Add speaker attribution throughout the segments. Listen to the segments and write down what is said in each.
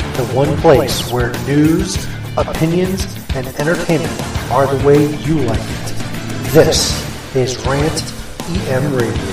Speaker 1: the one place where news, opinions, and entertainment are the way you like it. This is Rant EM Radio.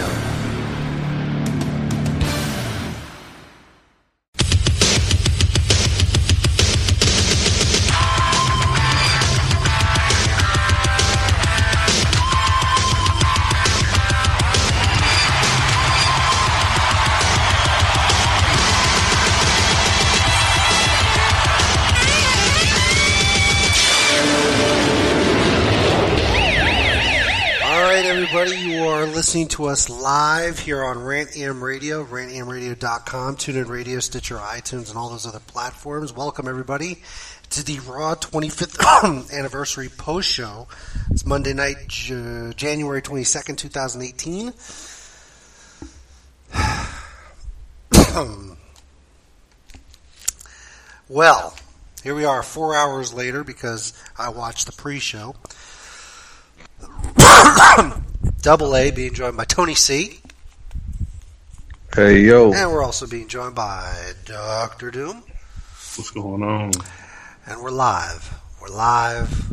Speaker 1: Listening to us live here on Rant EM Radio, rantemradio.com, TuneIn Radio, Stitcher, iTunes, and all those other platforms. Welcome, everybody, to the Raw 25th anniversary post show. It's Monday night, January 22nd, 2018. Well, here we are 4 hours later because I watched the pre-show. Double A being joined by Tony C.
Speaker 2: Hey, yo.
Speaker 1: And we're also being joined by Dr. Doom.
Speaker 2: What's going on?
Speaker 1: And we're live. We're live.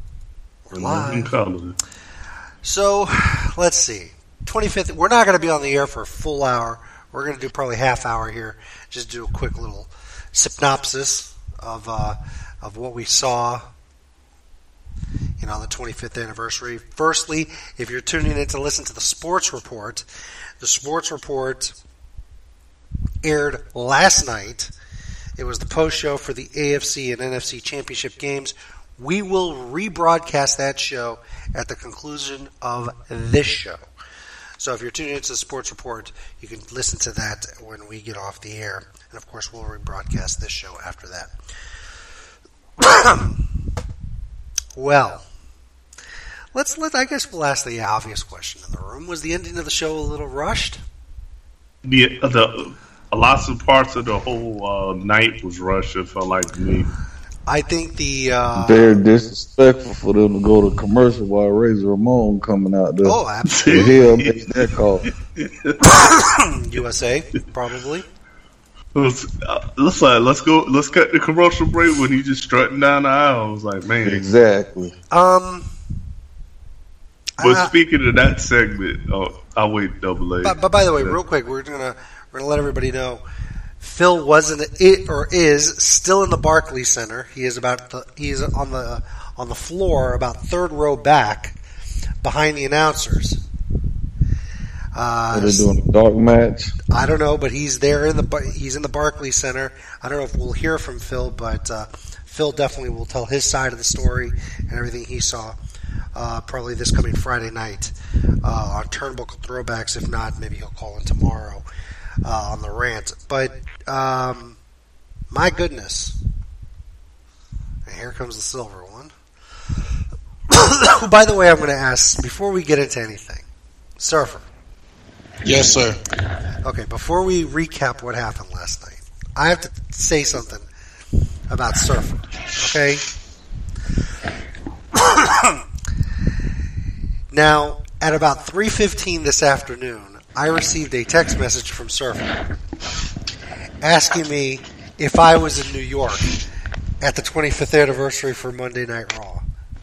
Speaker 1: So, let's see. 25th, we're not going to be on the air for a full hour. We're going to do probably half hour here. Just do a quick little synopsis of what we saw on the 25th anniversary. Firstly, if you're tuning in to listen to the Sports Report, the Sports Report aired last night. It was the post show for the AFC and NFC Championship games. We will rebroadcast that show at the conclusion of this show. So if you're tuning into the Sports Report, you can listen to that when we get off the air. And of course, we'll rebroadcast this show after that. Well, I guess we'll ask the obvious question in the room. Was the ending of the show a little rushed?
Speaker 2: Lots of parts of the whole night was rushed, it felt like to me.
Speaker 1: I think
Speaker 3: very disrespectful for them to go to commercial while Razor Ramon coming out there.
Speaker 1: Oh, absolutely.
Speaker 3: The hell makes that call?
Speaker 1: USA, probably.
Speaker 2: Let's cut the commercial break when he's just strutting down the aisle. I was like, man.
Speaker 3: Exactly.
Speaker 2: But speaking of that segment, I'll wait double A.
Speaker 1: But by the way, real quick, we're gonna let everybody know Phil is still in the Barclays Center. He is on the floor about third row back behind the announcers.
Speaker 3: Are they doing a dark match?
Speaker 1: I don't know, but he's there he's in the Barclays Center. I don't know if we'll hear from Phil, but Phil definitely will tell his side of the story and everything he saw. Probably this coming Friday night on Turnbuckle Throwbacks. If not, maybe he'll call in tomorrow on the rant. But my goodness, and here comes the silver one. By the way, I'm going to ask before we get into anything, Surfer.
Speaker 4: Yes, sir.
Speaker 1: Okay, before we recap what happened last night, I have to say something about Surfer. Okay. Now, at about 3:15 this afternoon, I received a text message from Surfer asking me if I was in New York at the 25th anniversary for Monday Night Raw.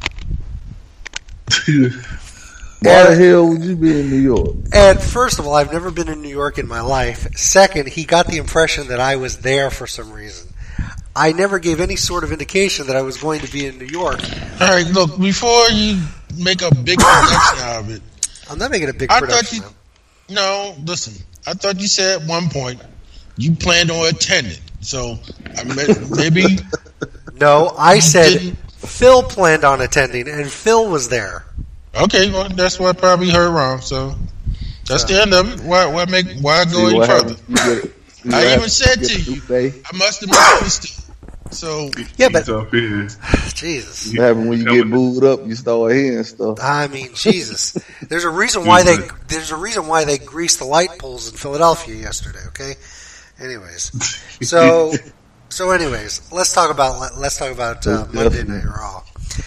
Speaker 3: Why the hell would you be in New York?
Speaker 1: And first of all, I've never been in New York in my life. Second, he got the impression that I was there for some reason. I never gave any sort of indication that I was going to be in New York.
Speaker 4: All right, look, before you make a big production out of it.
Speaker 1: I'm not making a big production.
Speaker 4: No, listen. I thought you said at one point you planned on attending. So, maybe...
Speaker 1: No, I said Phil planned on attending, and Phil was there.
Speaker 4: Okay, well, that's what I probably heard wrong. So, that's the end of it. Why go any further? I even said to you, I must have misunderstood. So
Speaker 1: yeah, but Jesus,
Speaker 3: what happens when you get booed up? You start hearing stuff.
Speaker 1: I mean, Jesus. There's a reason why they greased the light poles in Philadelphia yesterday. Okay. Anyways, so let's talk about Monday Night Raw.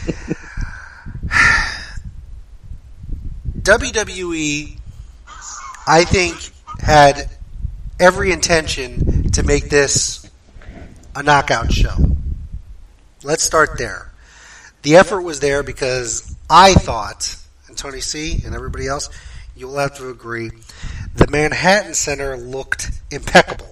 Speaker 1: WWE, I think, had every intention to make this a knockout show. Let's start there. The effort was there because I thought, and Tony C. and everybody else, you'll have to agree, the Manhattan Center looked impeccable.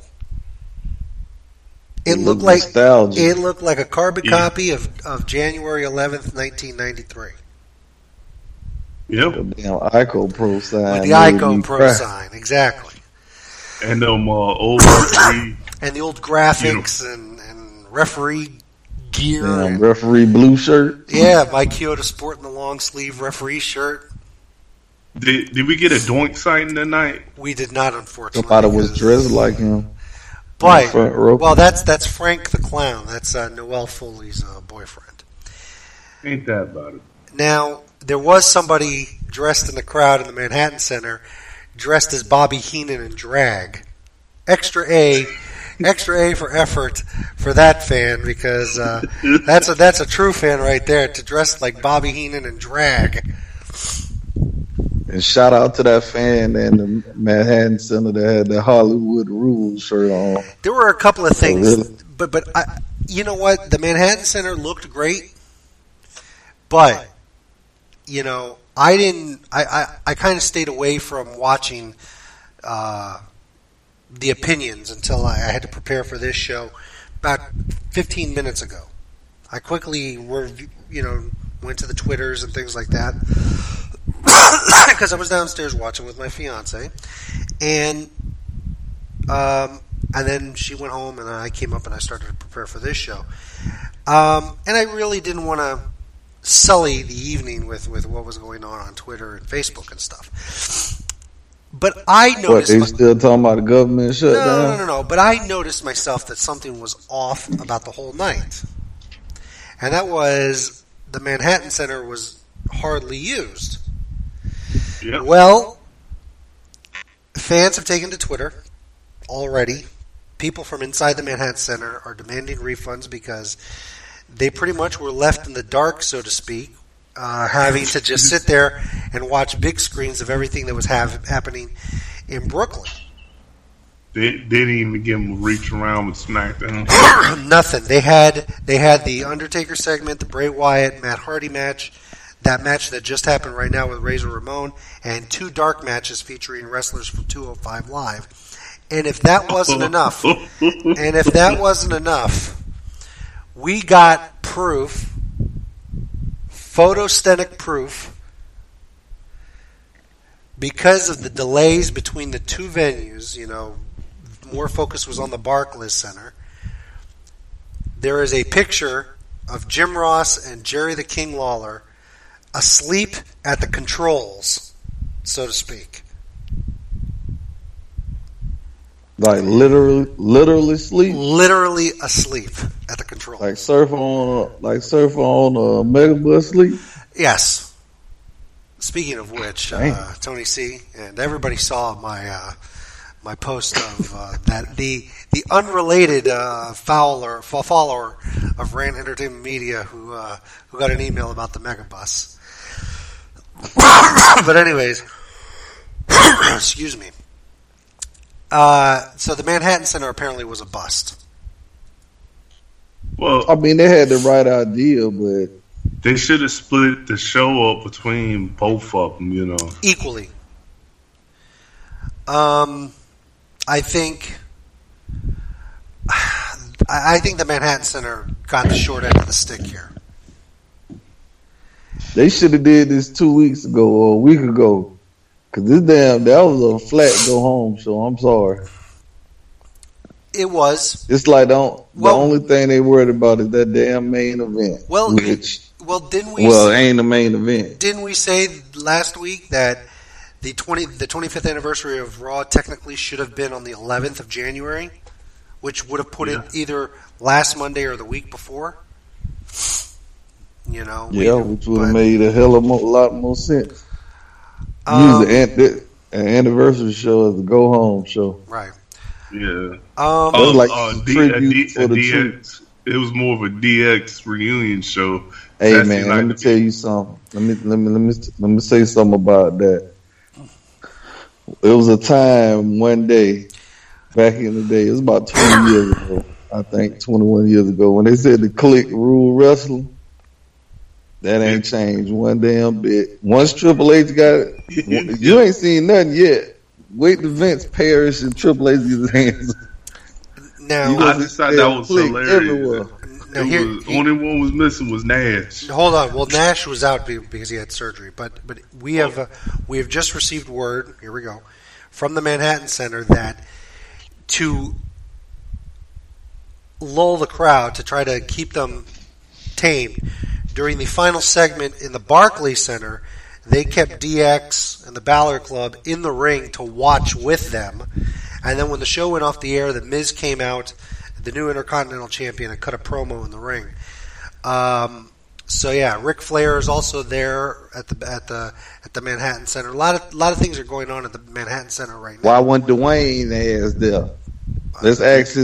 Speaker 1: It looked like a carbon copy of January 11th, 1993.
Speaker 2: Yep.
Speaker 3: The damn ICO Pro sign.
Speaker 1: With the ICO Pro sign, exactly.
Speaker 2: And them old referee.
Speaker 1: And the old graphics and referee gear.
Speaker 3: Damn, referee blue shirt.
Speaker 1: Yeah, Mike Chioda sporting the long sleeve referee shirt.
Speaker 2: Did we get a Doink sighting tonight?
Speaker 1: We did not, unfortunately.
Speaker 3: Somebody was dressed like him.
Speaker 1: But, well, that's Frank the Clown. That's Noelle Foley's boyfriend.
Speaker 2: Ain't that about it?
Speaker 1: Now, there was somebody dressed in the crowd in the Manhattan Center, dressed as Bobby Heenan in drag. Extra A for effort for that fan, because that's a true fan right there, to dress like Bobby Heenan in drag.
Speaker 3: And shout out to that fan in the Manhattan Center that had the Hollywood Rules shirt on.
Speaker 1: There were a couple of things,
Speaker 3: really?
Speaker 1: but you know what? The Manhattan Center looked great, but I kind of stayed away from watching the opinions until I had to prepare for this show about 15 minutes ago. I quickly went to the Twitters and things like that. Because I was downstairs watching with my fiance, and then she went home, and I came up and I started to prepare for this show. And I really didn't want to sully the evening with what was going on Twitter and Facebook and stuff. But I noticed.
Speaker 3: What, they still talking about the government shutdown?
Speaker 1: No. But I noticed myself that something was off about the whole night, and that was the Manhattan Center was hardly used.
Speaker 2: Yep.
Speaker 1: Well, fans have taken to Twitter already. People from inside the Manhattan Center are demanding refunds because they pretty much were left in the dark, so to speak, having to just sit there and watch big screens of everything that was happening in Brooklyn.
Speaker 2: They didn't even give them a reach around with SmackDown.
Speaker 1: Nothing. They had the Undertaker segment, the Bray Wyatt, Matt Hardy match, that match that just happened right now with Razor Ramon, and 2 dark matches featuring wrestlers from 205 Live. And if that wasn't enough, we got proof, photostenic proof, because of the delays between the two venues. More focus was on the Barclays Center. There is a picture of Jim Ross and Jerry the King Lawler asleep at the controls, so to speak.
Speaker 3: Like literally sleep?
Speaker 1: Literally asleep at the controls.
Speaker 3: Like surf on a Megabus sleep?
Speaker 1: Yes. Speaking of which, Tony C. and everybody saw my post of that the unrelated follower of Rand Entertainment Media who got an email about the Megabus. But anyways, excuse me. So the Manhattan Center apparently was a bust.
Speaker 2: Well,
Speaker 3: I mean, they had the right idea, but
Speaker 2: they should have split the show up between both of them,
Speaker 1: equally. I think the Manhattan Center got the short end of the stick here.
Speaker 3: They should have did this 2 weeks ago or a week ago. Because that was a flat go home show. I'm sorry.
Speaker 1: It was.
Speaker 3: It's like the only thing they worried about is that damn main event. It ain't the main event.
Speaker 1: Didn't we say last week that the 25th anniversary of Raw technically should have been on the 11th of January, which would have put it either last Monday or the week before? Which would have made a
Speaker 3: lot more sense. Use an anniversary show as a go home show,
Speaker 1: right?
Speaker 2: Yeah.
Speaker 3: It was like
Speaker 2: DX. It was more of a DX reunion show.
Speaker 3: Hey man, let me tell you something. Let me say something about that. It was a time one day back in the day. It was about 20 years ago. I think 21 years ago, when they said the click rule wrestling. That ain't changed one damn bit. Once Triple H got it, you ain't seen nothing yet. Wait till Vince Parrish and Triple H get his hands.
Speaker 1: Now,
Speaker 2: I just thought that was hilarious.
Speaker 3: Everywhere.
Speaker 2: Now, only one was missing was Nash.
Speaker 1: Hold on. Well, Nash was out because he had surgery, but we have just received word. Here we go from the Manhattan Center that to lull the crowd, to try to keep them tamed during the final segment in the Barclays Center, they kept DX and the Balor Club in the ring to watch with them. And then when the show went off the air, the Miz came out, the new Intercontinental Champion, and cut a promo in the ring. So yeah, Ric Flair is also there at the Manhattan Center. A lot of things are going on at the Manhattan Center right now.
Speaker 3: Why wasn't Dwayne as there? Let's ask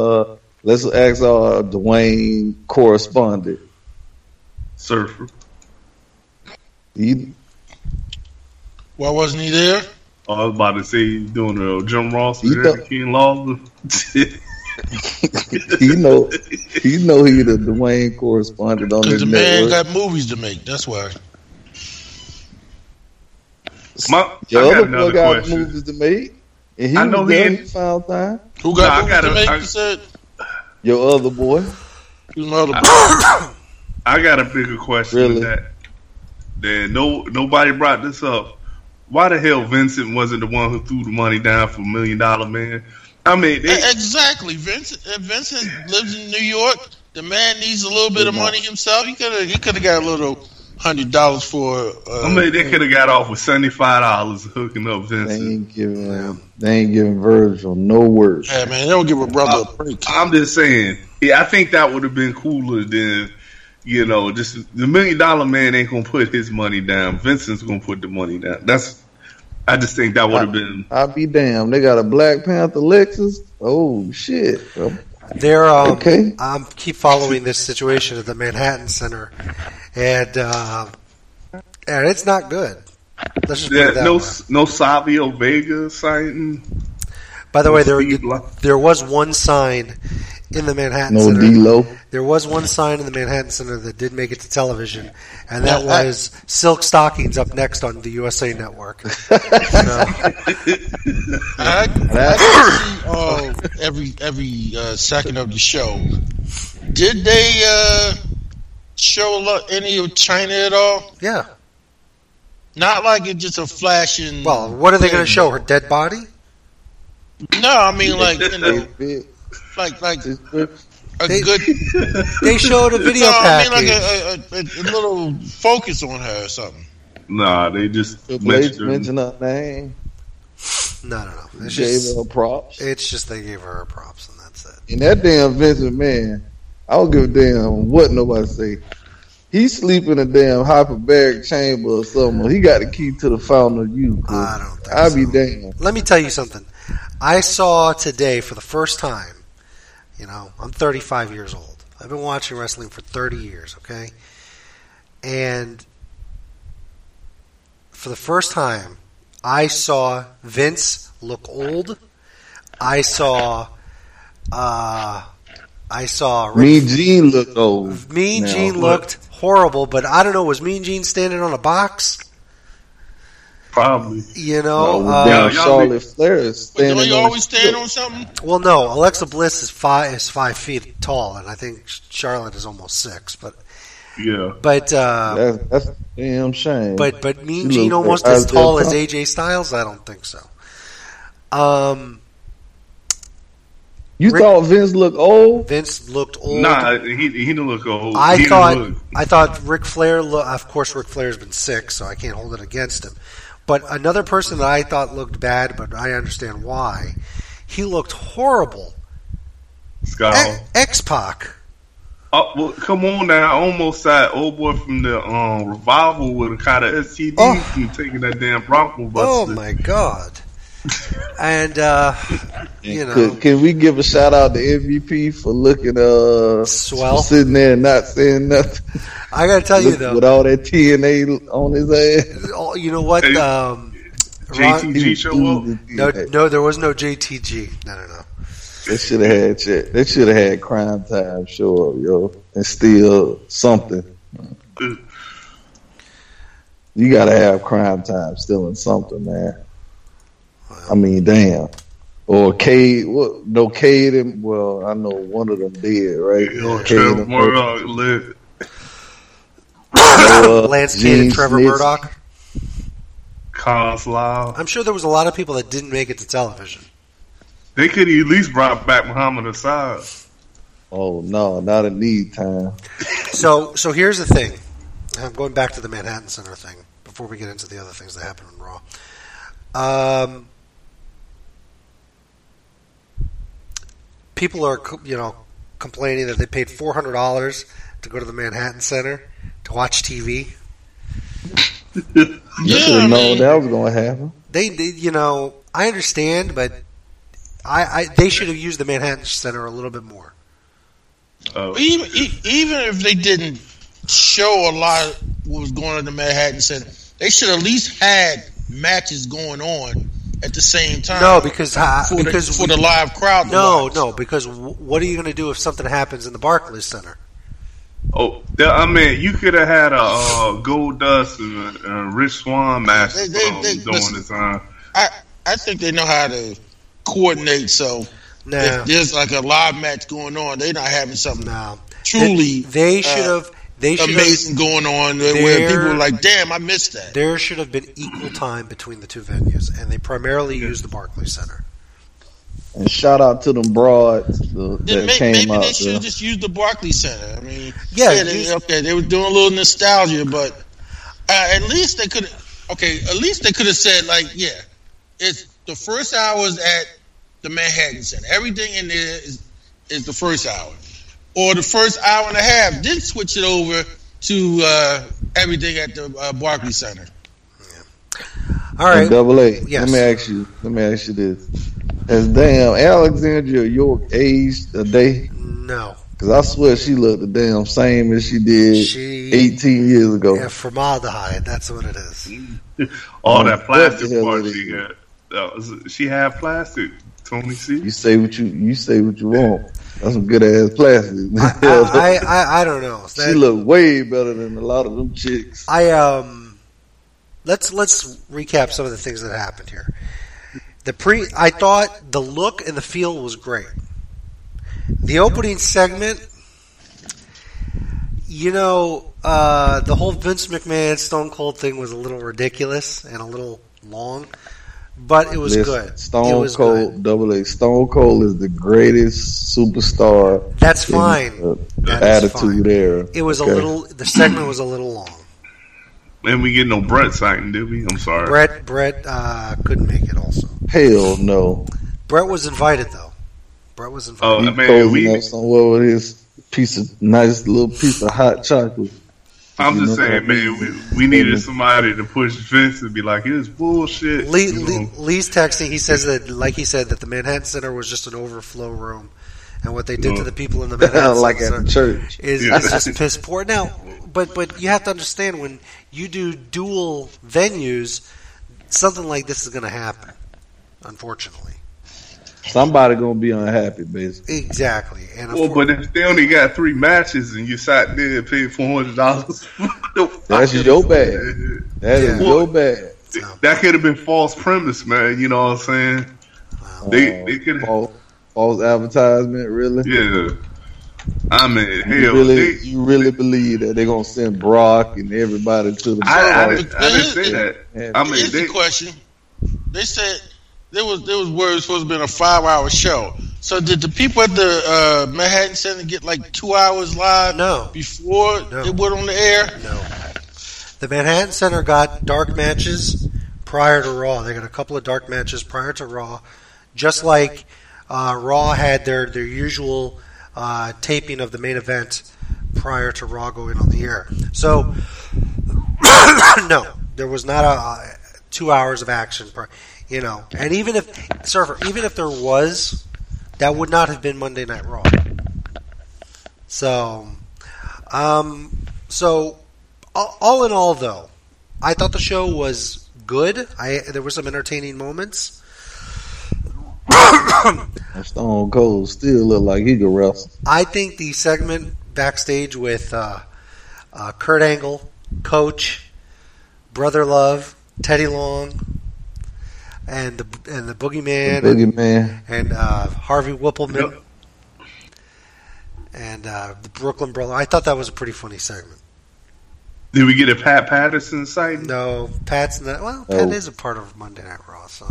Speaker 3: our Dwayne correspondent.
Speaker 2: Surfer.
Speaker 3: Why
Speaker 4: wasn't he there?
Speaker 2: I was about to say he's doing the Jim Ross and King Lawler.
Speaker 3: he know he the Dwayne correspondent on his network.
Speaker 4: Because the man got movies to make. That's why.
Speaker 3: Your other boy got movies to make, and he found time.
Speaker 4: Who got movies to make? You said
Speaker 3: your other boy.
Speaker 4: Who's my other boy?
Speaker 2: I got a bigger question than that. Nobody brought this up. Why the hell Vincent wasn't the one who threw the money down for $1 Million Man? I mean,
Speaker 4: exactly. Vincent lives in New York. The man needs a little bit of money himself. He could have got a little $100 for.
Speaker 2: They could have got off with $75 hooking up Vincent.
Speaker 3: They ain't giving Virgil no work.
Speaker 4: Yeah, man, they don't give a brother a break.
Speaker 2: I'm just saying. Yeah, I think that would have been cooler than. Just the $1 Million Man ain't gonna put his money down. Vincent's gonna put the money down. I just think that would have been.
Speaker 3: I'll be damned. They got a Black Panther Lexus. Oh shit!
Speaker 1: They're
Speaker 3: okay.
Speaker 1: I'm keep following this situation at the Manhattan Center, and it's not good. Let's just put it that way.
Speaker 2: No Savio Vega sighting.
Speaker 1: By the way, there was one sign in the Manhattan Center.
Speaker 3: D-Lo.
Speaker 1: There was one sign in the Manhattan Center that did make it to television, and that was Silk Stockings up next on the USA Network.
Speaker 4: I see every second of the show. Did they show any of China at all?
Speaker 1: Yeah.
Speaker 4: Not like it's just a flashing.
Speaker 1: Well, what are they going to show? Her dead body?
Speaker 4: No, I mean like like a good.
Speaker 1: They showed a video package.
Speaker 4: I mean like a little focus on her or something.
Speaker 2: Nah, they just
Speaker 3: mentioned her name.
Speaker 1: No.
Speaker 3: It's gave her props.
Speaker 1: It's just they gave her props and that's it.
Speaker 3: And that damn Vince McMahon, I don't give a damn what nobody say. He's sleeping in a damn hyperbaric chamber or something. He got the key to the fountain of youth.
Speaker 1: I don't think
Speaker 3: I'll be damned.
Speaker 1: Let me tell you something. I saw today for the first time, I'm 35 years old. I've been watching wrestling for 30 years, okay? And for the first time, I saw Vince look old. I saw
Speaker 3: Mean Gene looked old.
Speaker 1: Mean Gene looked horrible, but I don't know, was Mean Gene standing on a box?
Speaker 2: Probably.
Speaker 3: Charlotte Flair is standing.
Speaker 4: Don't you always stand on something?
Speaker 1: Well, no. Alexa Bliss is 5 feet tall, and I think Charlotte is almost 6. But
Speaker 2: yeah.
Speaker 1: But
Speaker 3: that's a damn shame.
Speaker 1: But Mean Gene almost as tall as AJ Styles? I don't think so.
Speaker 3: You thought Vince looked old?
Speaker 1: Vince looked old.
Speaker 2: Nah, he didn't look old.
Speaker 1: I thought Ric Flair. Of course, Ric Flair's been sick, so I can't hold it against him. But another person that I thought looked bad, but I understand why. He looked horrible.
Speaker 2: Scott.
Speaker 1: X-Pac.
Speaker 2: Oh, well, come on now. I almost saw old boy from the Revival with a kind of STD from taking that damn Bronco buster.
Speaker 1: Oh, my God. And,
Speaker 3: Can we give a shout out to MVP for looking
Speaker 1: swell,
Speaker 3: for sitting there and not saying nothing?
Speaker 1: I gotta tell you though,
Speaker 3: with all that TNA on his ass.
Speaker 1: You know what?
Speaker 2: JTG show up?
Speaker 1: No, there was no JTG. No.
Speaker 3: They should have had Crime Time show up, yo, and steal something. You gotta have Crime Time stealing something, man. I mean, damn. Or Cade, what? No, Cade. Well, I know one of them did, right?
Speaker 2: Trevor Murdoch lived.
Speaker 1: Lance Cade and Trevor Murdoch.
Speaker 2: Kozlov.
Speaker 1: I'm sure there was a lot of people that didn't make it to television.
Speaker 2: They could at least brought back Muhammad Assad.
Speaker 3: Oh no, not a need time.
Speaker 1: So here's the thing. I'm going back to the Manhattan Center thing before we get into the other things that happened on Raw. People are, complaining that they paid $400 to go to the Manhattan Center to watch TV.
Speaker 3: You should have known that was going to happen.
Speaker 1: They, I understand, but they should have used the Manhattan Center a little bit more.
Speaker 4: Even if they didn't show a lot of what was going on in the Manhattan Center, they should at least had matches going on at the same time.
Speaker 1: No, because
Speaker 4: for the live crowd.
Speaker 1: No, because what are you going to do if something happens in the Barclays Center?
Speaker 2: Oh, I mean, you could have had a Goldust and Rich Swann match during this time.
Speaker 4: I think they know how to coordinate. So if there's like a live match going on, they're not having something truly.
Speaker 1: They should have.
Speaker 4: Amazing going on where people are like, damn, I missed that.
Speaker 1: There should have been equal time between the two venues, and they primarily used the Barclays Center.
Speaker 3: And shout out to them broads that came
Speaker 4: maybe
Speaker 3: out.
Speaker 4: They should have just used the Barclays Center. I mean,
Speaker 1: they
Speaker 4: were doing a little nostalgia, but at least they could have said, like, yeah, it's the first hour is at the Manhattan Center. Everything in there is the first hour. Or the first hour and a half, then switch it over to everything at the Barclays Center.
Speaker 1: Yeah. All right.
Speaker 3: And Double A.
Speaker 1: Yes.
Speaker 3: Let me ask you this: has damn Alexandria York aged a day?
Speaker 1: No.
Speaker 3: Because I swear she looked the damn same as she did 18 years ago.
Speaker 1: Yeah, formaldehyde. That's what it is.
Speaker 2: All that plastic part she got. She had plastic. Tony C.
Speaker 3: You say what you want. That's some good ass plastic.
Speaker 1: I don't know.
Speaker 3: She looked way better than a lot of them chicks.
Speaker 1: Let's recap some of the things that happened here. I thought the look and the feel was great. The opening segment, the whole Vince McMahon Stone Cold thing was a little ridiculous and a little long. But it was good.
Speaker 3: Stone Cold, Double A. Stone Cold is the greatest superstar.
Speaker 1: That's fine.
Speaker 3: Attitude era.
Speaker 1: It was the segment was a little long.
Speaker 2: And we get no Brett sighting, did we? I'm sorry.
Speaker 1: Brett couldn't make it also.
Speaker 3: Hell no.
Speaker 1: Brett was invited, though.
Speaker 2: Oh, man.
Speaker 3: With his nice little piece of hot chocolate.
Speaker 2: I'm just saying, man, we needed somebody to push Vince and be like, it's bullshit.
Speaker 1: Lee's texting. He says that the Manhattan Center was just an overflow room, and what they did to the people in the Manhattan Center
Speaker 3: at the church
Speaker 1: is just piss poor. Now, but you have to understand, when you do dual venues, something like this is going to happen. Unfortunately.
Speaker 3: Somebody gonna be unhappy, basically.
Speaker 1: Exactly. And
Speaker 2: but if they only got 3 matches and you sat there and paid $400,
Speaker 3: that's your bad. That is your bad.
Speaker 2: That could have been false premise, man. You know what I'm saying? They could
Speaker 3: false advertisement, really.
Speaker 2: Yeah. I mean, hell,
Speaker 3: you really believe that they're gonna send Brock and everybody to the?
Speaker 2: I didn't say that.
Speaker 4: Here's the question. They said. There was words supposed to be a 5-hour show. So did the people at the Manhattan Center get like 2 hours live? Before it went on the air?
Speaker 1: No. The Manhattan Center got dark matches prior to Raw. They got a couple of dark matches prior to Raw, just like Raw had their usual taping of the main event prior to Raw going on the air. So no, there was not 2 hours of action. And even if there was, that would not have been Monday Night Raw. So, all in all, though, I thought the show was good. There were some entertaining moments.
Speaker 3: And Stone Cold still look like he could wrestle.
Speaker 1: I think the segment backstage with Kurt Angle, Coach, Brother Love, Teddy Long, and the Boogeyman, and Harvey Whippleman, and the Brooklyn Brother. I thought that was a pretty funny segment.
Speaker 2: Did we get a Pat Patterson sighting?
Speaker 1: No, Pat's not. Well, Pat is a part of Monday Night Raw, so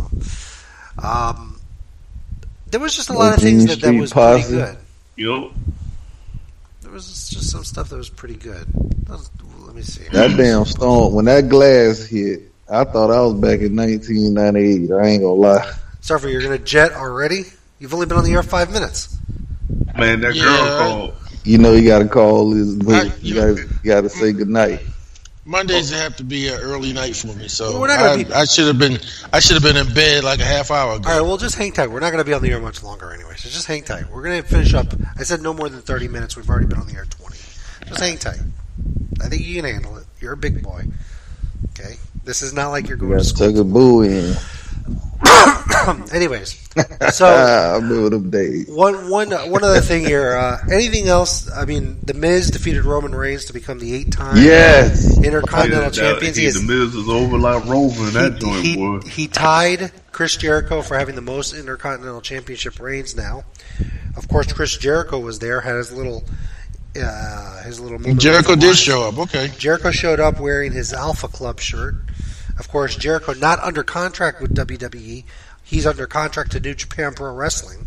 Speaker 1: there was just a lot of things that was pretty good.
Speaker 2: Yep.
Speaker 1: There was just some stuff that was pretty good. Let me see.
Speaker 3: That damn Stone, when that glass hit, I thought I was back in 1998. I ain't gonna lie.
Speaker 1: Surfer, you're gonna jet already? You've only been on the air 5 minutes.
Speaker 2: Man, that girl called.
Speaker 3: You know you gotta call his book. You gotta say goodnight.
Speaker 4: Mondays have to be an early night for me, so
Speaker 1: Well, we're not gonna
Speaker 4: I should have been in bed like a half hour ago.
Speaker 1: All right, well, just hang tight. We're not going to be on the air much longer anyway, so just hang tight. We're going to finish up. I said no more than 30 minutes. We've already been on the air 20. Just hang tight. I think you can handle it. You're a big boy. Okay? This is not like you're going to school.
Speaker 3: Tuck a boo in.
Speaker 1: Anyways, so
Speaker 3: I remember them days.
Speaker 1: one other thing here. Anything else? I mean, The Miz defeated Roman Reigns to become the 8-time Intercontinental Champion.
Speaker 2: The Miz was over like Roman. That joint, boy.
Speaker 1: He tied Chris Jericho for having the most Intercontinental Championship reigns now. Of course, Chris Jericho was there, had his little
Speaker 4: Jericho did show up. Okay.
Speaker 1: Jericho showed up wearing his Alpha Club shirt. Of course, Jericho not under contract with WWE. He's under contract to New Japan Pro Wrestling.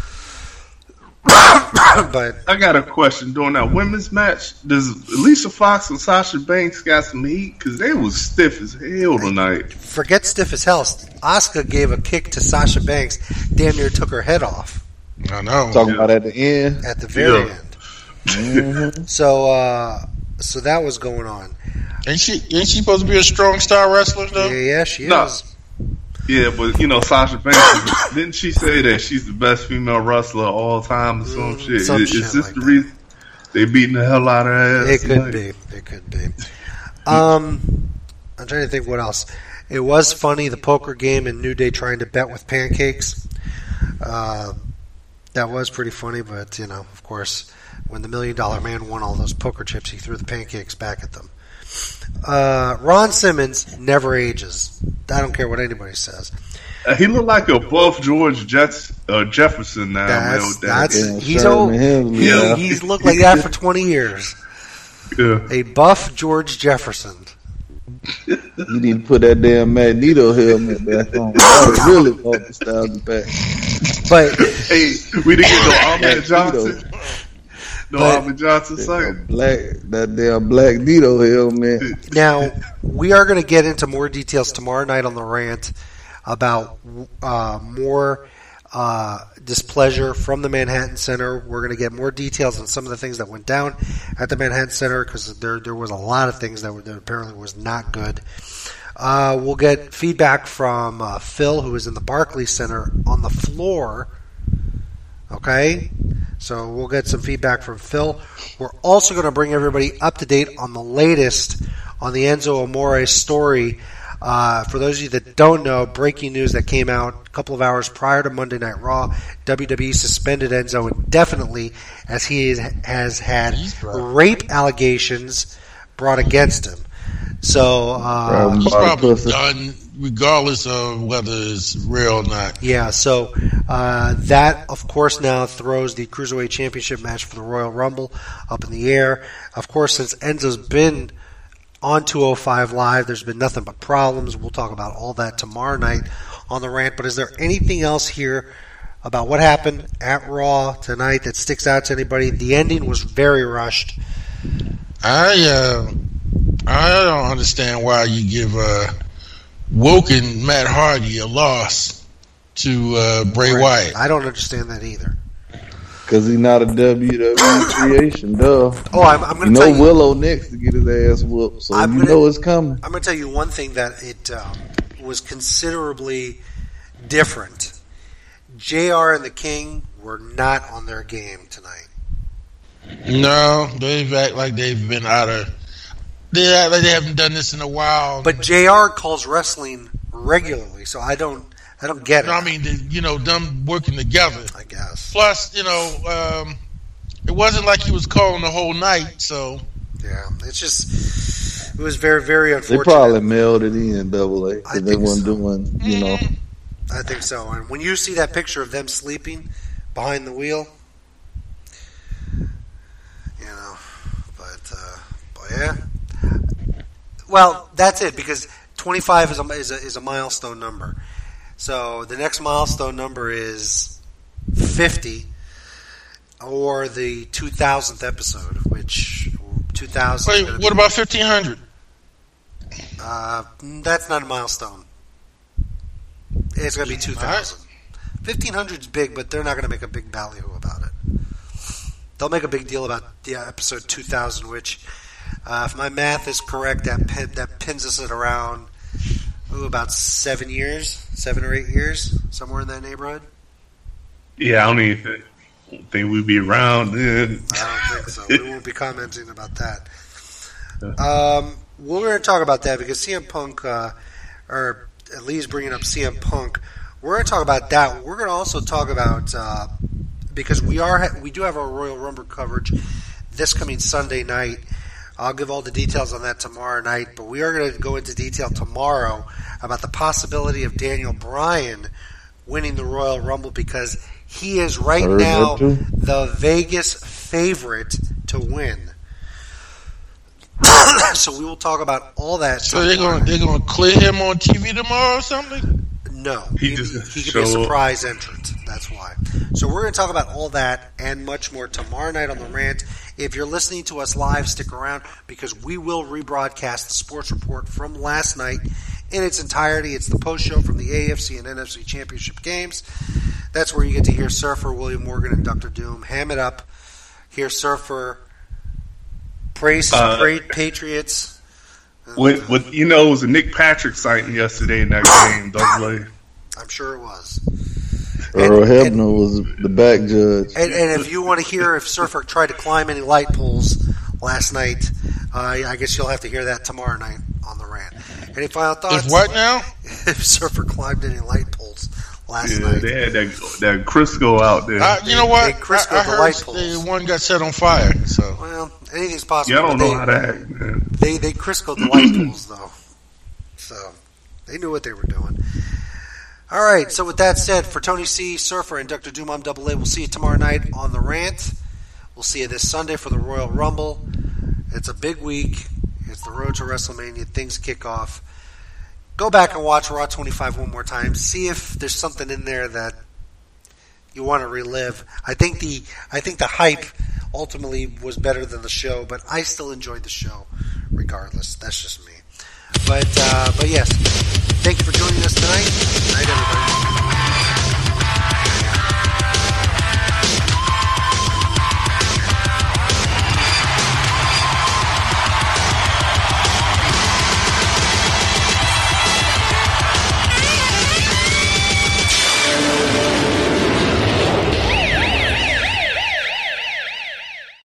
Speaker 1: But
Speaker 2: I got a question. During that women's match, does Alicia Fox and Sasha Banks got some heat? Because they was stiff as hell tonight.
Speaker 1: Forget stiff as hell. Asuka gave a kick to Sasha Banks, damn near took her head off.
Speaker 4: I know.
Speaker 3: Talking about at the end?
Speaker 1: At the very end. Mm-hmm. So that was going on.
Speaker 4: Ain't she supposed to be a strong style wrestler though?
Speaker 1: Yeah, she is.
Speaker 2: Yeah, but Sasha Banks, didn't she say that she's the best female wrestler of all time or some shit? Is this like the reason they beating the hell out of her ass?
Speaker 1: It could be. I'm trying to think what else. It was funny, the poker game and New Day trying to bet with pancakes. That was pretty funny, but of course, when the $1 Million Man won all those poker chips, he threw the pancakes back at them. Ron Simmons never ages. I don't care what anybody says.
Speaker 2: He looked like a buff George Jefferson now, man.
Speaker 1: He's old. He's looked like that for 20 years.
Speaker 2: Yeah.
Speaker 1: A buff George Jefferson.
Speaker 3: You need to put that damn Magneto helmet back on. That really bought the style back.
Speaker 1: But
Speaker 2: hey, we didn't get no Ahmed Johnson. Ahmed Johnson sighting.
Speaker 3: That damn Black Nito helmet.
Speaker 1: Now, we are going to get into more details tomorrow night on the rant about more displeasure from the Manhattan Center. We're going to get more details on some of the things that went down at the Manhattan Center because there was a lot of things that apparently was not good. We'll get feedback from Phil, who is in the Barclays Center on the floor. Okay? So we'll get some feedback from Phil. We're also going to bring everybody up to date on the latest on the Enzo Amore story. For those of you that don't know, breaking news that came out a couple of hours prior to Monday Night Raw, WWE suspended Enzo indefinitely as he has had rape allegations brought against him. So
Speaker 4: he's probably done regardless of whether it's real or not.
Speaker 1: Yeah, so that, of course, now throws the Cruiserweight Championship match for the Royal Rumble up in the air. Of course, since Enzo's been on 205 Live, there's been nothing but problems. We'll talk about all that tomorrow night on the rant. But is there anything else here about what happened at Raw tonight that sticks out to anybody? The ending was very rushed.
Speaker 4: I don't understand why you give Woken Matt Hardy a loss to Bray Wyatt.
Speaker 1: I don't understand that either.
Speaker 3: Because he's not a WWE creation, duh.
Speaker 1: Oh, I'm going to tell you.
Speaker 3: Willow next to get his ass whooped, so it's coming.
Speaker 1: I'm going to tell you one thing that it was considerably different. JR and the King were not on their game tonight.
Speaker 4: No, they've act like they've been out of. They act like they haven't done this in a while.
Speaker 1: But JR calls wrestling regularly, so I don't get it.
Speaker 4: No, I mean, them working together.
Speaker 1: I guess. Yes.
Speaker 4: Plus, it wasn't like he was calling the whole night, so.
Speaker 1: Yeah, it was very, very unfortunate.
Speaker 3: They probably mailed it in AA because they weren't
Speaker 1: so.
Speaker 3: doing,
Speaker 1: I think so. And when you see that picture of them sleeping behind the wheel, but yeah. Well, that's it, because 25 is a milestone number. So the next milestone number is 50, or the 2000th episode, which 2000.
Speaker 4: Wait, what about 1500?
Speaker 1: That's not a milestone. It's going to be 2000. 1500 is big, but they're not going to make a big ballyhoo about it. They'll make a big deal about episode 2000, which, if my math is correct, that pins us at around about 7 or 8 years, somewhere in that neighborhood.
Speaker 2: Yeah, I don't even think we'd be around then.
Speaker 1: I don't think so. We won't be commenting about that. We're going to talk about that because CM Punk, or at least bringing up CM Punk, we're going to talk about that. We're going to also talk about, because we do have our Royal Rumble coverage this coming Sunday night. I'll give all the details on that tomorrow night, but we are going to go into detail tomorrow about the possibility of Daniel Bryan winning the Royal Rumble, because he is right now the Vegas favorite to win. So we will talk about all that.
Speaker 4: So they're going to clear him on TV tomorrow or something?
Speaker 1: No,
Speaker 2: he
Speaker 1: could be a surprise entrant. That's why. So we're going to talk about all that and much more tomorrow night on The Rant. If you're listening to us live, stick around, because we will rebroadcast the sports report from last night in its entirety. It's the post show from the AFC and NFC Championship games. That's where you get to hear Surfer, William Morgan, and Dr. Doom ham it up. Hear Surfer praise Patriots.
Speaker 2: It was a Nick Patrick sighting yesterday in that game, AA.
Speaker 1: I'm sure it was.
Speaker 3: Earl Hebner was the back judge.
Speaker 1: And if you want to hear if Surfer tried to climb any light poles last night, I guess you'll have to hear that tomorrow night on The Rant. Any final thoughts?
Speaker 4: If what now?
Speaker 1: If Surfer climbed any light poles last night.
Speaker 2: They had that Crisco out there.
Speaker 4: You know what?
Speaker 1: I
Speaker 4: heard the one got set on fire. So.
Speaker 1: Well, anything's possible.
Speaker 2: Yeah, I don't know how to act, man.
Speaker 1: They Criscoed the light poles, though. So they knew what they were doing. All right, so with that said, for Tony C, Surfer, and Dr. Doom, I'm AA. We'll see you tomorrow night on The Rant. We'll see you this Sunday for the Royal Rumble. It's a big week. It's the road to WrestleMania. Things kick off. Go back and watch Raw 25 one more time. See if there's something in there that you want to relive. I think the hype ultimately was better than the show, but I still enjoyed the show regardless. That's just me. But yes, thank you for joining us tonight.